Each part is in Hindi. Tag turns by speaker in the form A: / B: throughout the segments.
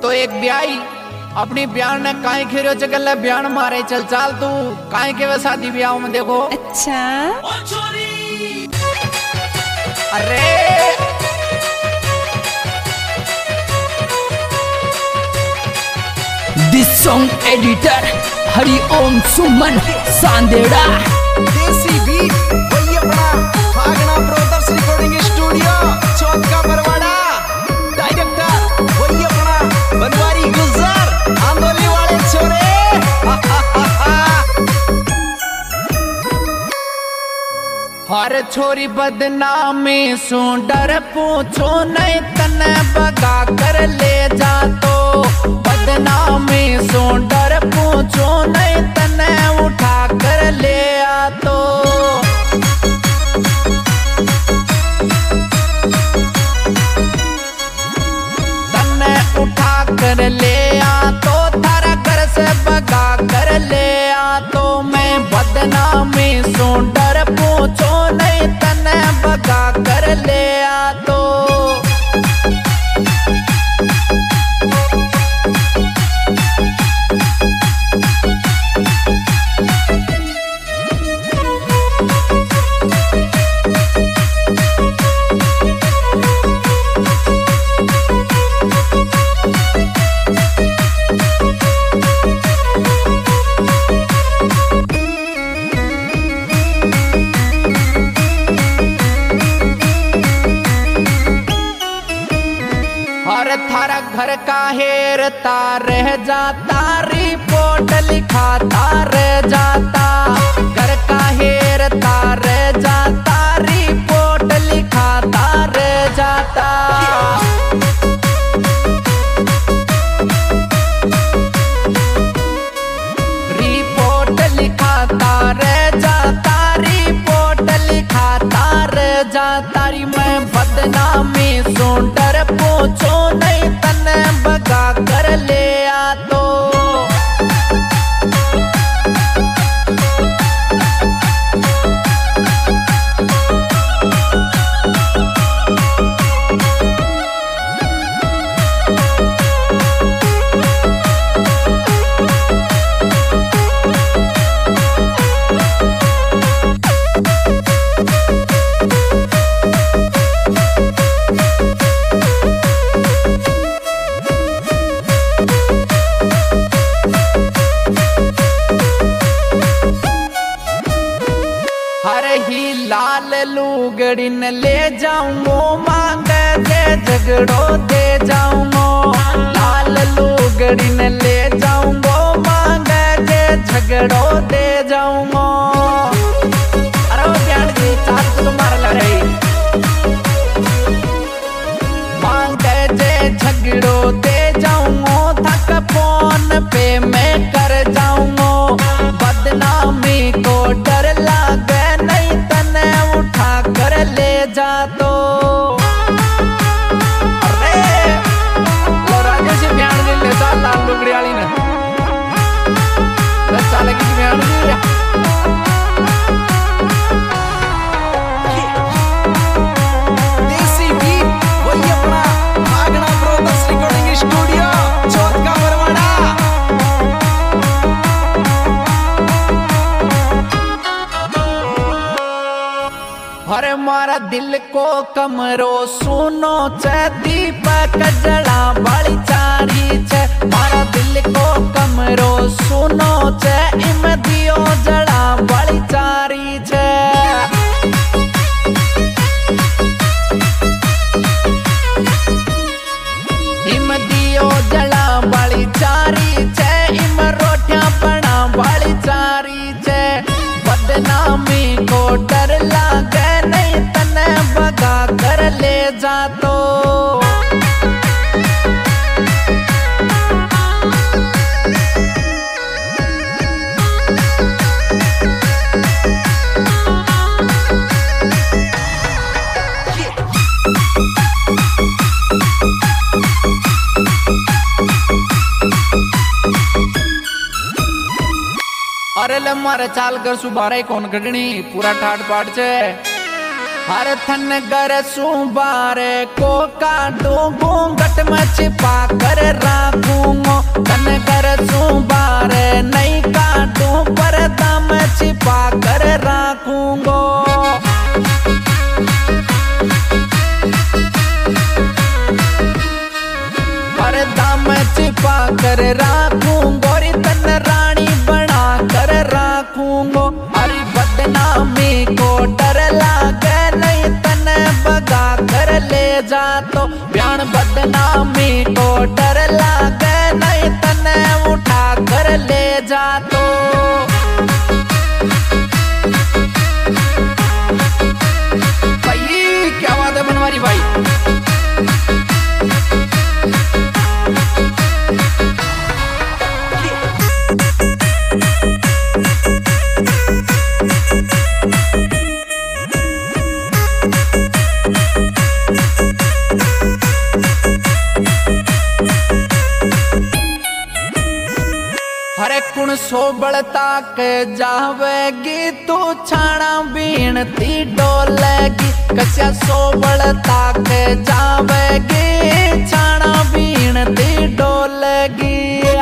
A: तो एक ब्याई अपनी ब्यान ने काहे खेरो चगल ब्यान मारे चल चाल तू काहे के वे शादी ब्याह में देखो।
B: अच्छा
A: अरे
C: this song editor Hari Om Suman सांदेड़ा
D: देसी बीट वही अपना भागना brothers recording studio Chauth ka Barwara director वही अपना बनवारी गुजर आंदोली वाले छोरे।
A: हर छोरी बदनामी सु डर पूछो नहीं तने बगा कर ले जा तो बदनामी सु डर पूछो नहीं तने उठा कर ले आ तो तने उठा कर ले आ तो थारा घर से बगा कर ले आ तो मैं बदनामी सु डर पूछो नहीं तने बगा कर ले आ तो थारा घर का हेरता रह जाता रिपोर्ट लिखाता रह जाता घर का हेरता रह जाता रिपोर्ट लिखाता रह जाता रिपोर्ट लिखाता रह जाता रिपोर्ट लिखाता रह जाता री मैं बदनामी सु डर पूछो नहीं तने बगा कर ले आ तो लाल लूगड़ी न ले जाऊंगो मांग दे झगड़ो दे जाऊंगो लाल लूगड़ी न ले जाऊंगो मांग दे झगड़ो दे जाऊंगो। अरे वो प्यार जी चार तो मार ला रही मांग दे झगड़ो दे जाऊंगो थक फोन पे मैं कर जाऊंगो बदनामी को डर लागे नहीं तने उठा कर ले जा तो अरे लो राजे से बयान ले जा लाल लुगड़ी वाली ने बस साले की बयान ले
D: देसी बीट वही अपना भागना brothers recording studio Chauth ka Barwara.
A: अरे मारा दिल को कमरो सुनो चे दीपक जड़ा बाली चारी छे मारा दिल को कमरो सुनो चे इम दियो जड़ा बाली चारी छे इम दियो जड़ा बाली चारी छे इम रोटियां बना बाली चारी छे बदनामी को डर लागे नहीं तने बगा कर ले जा तो अरे ले मारे चाल कर सुबारे कौन कटनी पूरा ठाट पाट छे हर थन गर सुबारे को काटो घूंघट में छिपा कर राख अरे दाम छिपा कर राखूंगो रे तन रानी बना कर राखूंगो। अरे बदनामी को डर लागे नहीं तन बगा कर ले जा तो ब्यान बदनामी को डर लागे नहीं तन उठा कर ले जा तो। भाई क्या बात है बनवारी भाई। हरे कुण सोबड़ता के जावेगी तू छाना बीनती डोलेगी। कस्या सोबड़ता के जावेगी छाना बीनती डोलेगी।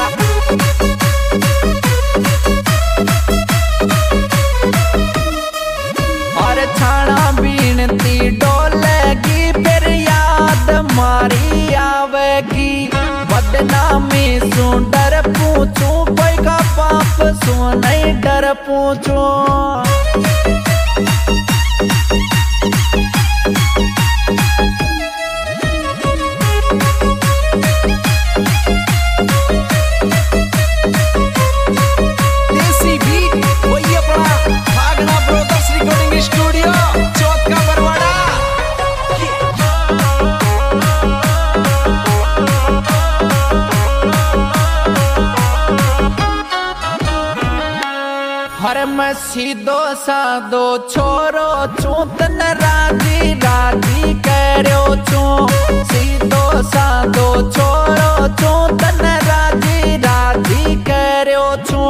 A: अरे छाना बीनती डोलेगी फिर याद मारी आवेगी। बदनामी सु डर पूछू कोई का पाप सु नहीं डर पूछू।
D: देसी बीट वही अपना भागना brothers recording studio Chauth ka Barwara.
A: हर मैं सीधो साधो छोरो चू तन राजी राजी करो चू। सीधो साधो छोरो चू तन राजी राजी करो चू।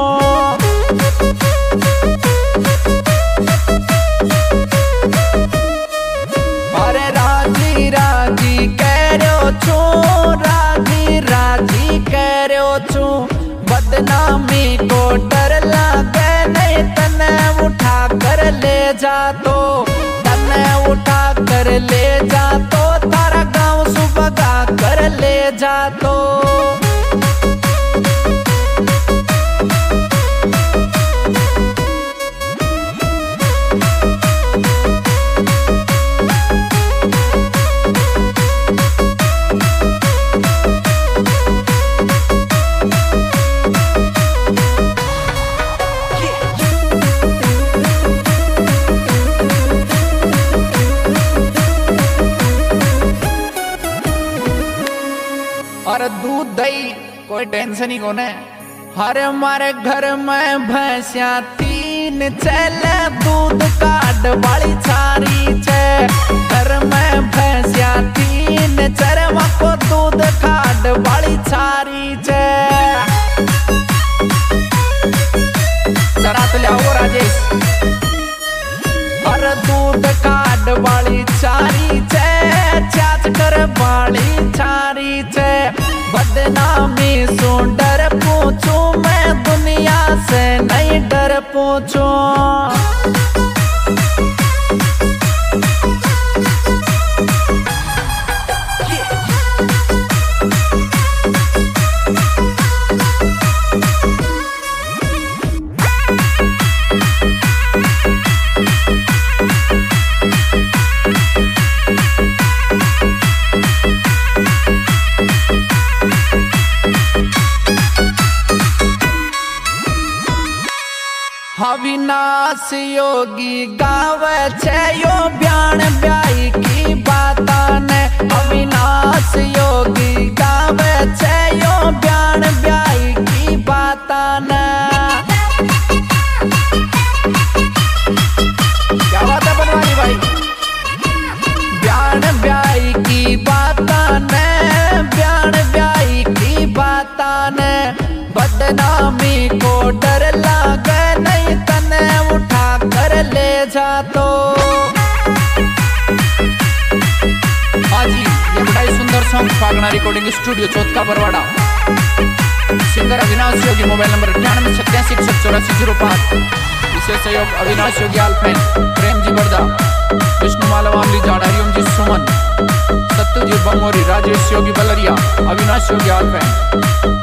A: अरे राजी राजी करो चू राजी राजी करो चू। बदनामी को डर लागे नहीं तने उठा कर ले जा तो। तने उठा कर ले जा तो तारा गांव सुबगा कर ले जा तो। और दूध दही कोई टेंशन ही कोने। हर हमारे घर में भैंसिया 3 चले दूध काट वाली छारी छे। घर में भैंसिया 3 चरवा को दूध काट वाली छारी छे। जरा तो लियाओ राजेश। और दूध काट वाली छारी छे चाच कर वाली छारी छे। बदनामी सु डर पूछू मैं दुनिया से नहीं डर पूछू। अविनाश योगी गावे छे यो ब्यान ब्याई की बाता ने। अविनाश योगी गावे छे यो ब्यान ब्याई की बाता ने। क्या बात है बनवारी भाई। ब्यान ब्याई की बाता ने ब्यान ब्याई की बाता ने। बदनामी को डर लागे नहीं तने उठा कर ले जा तो। हाँ जी ये बड़ा ही सुंदर सॉन्ग भागना recording studio Chauth ka Barwara. Singer Avinash Yogi. Mobile number 9887844005। विशेष सहयोग अविनाश योगी आलफैन प्रेम जी बर्दा विष्णु मालवा अमली जाड़ हरिओम जी सुमन सत्यजीत बंगोरी राजेश योगी बलरिया अविनाश your girlfriend.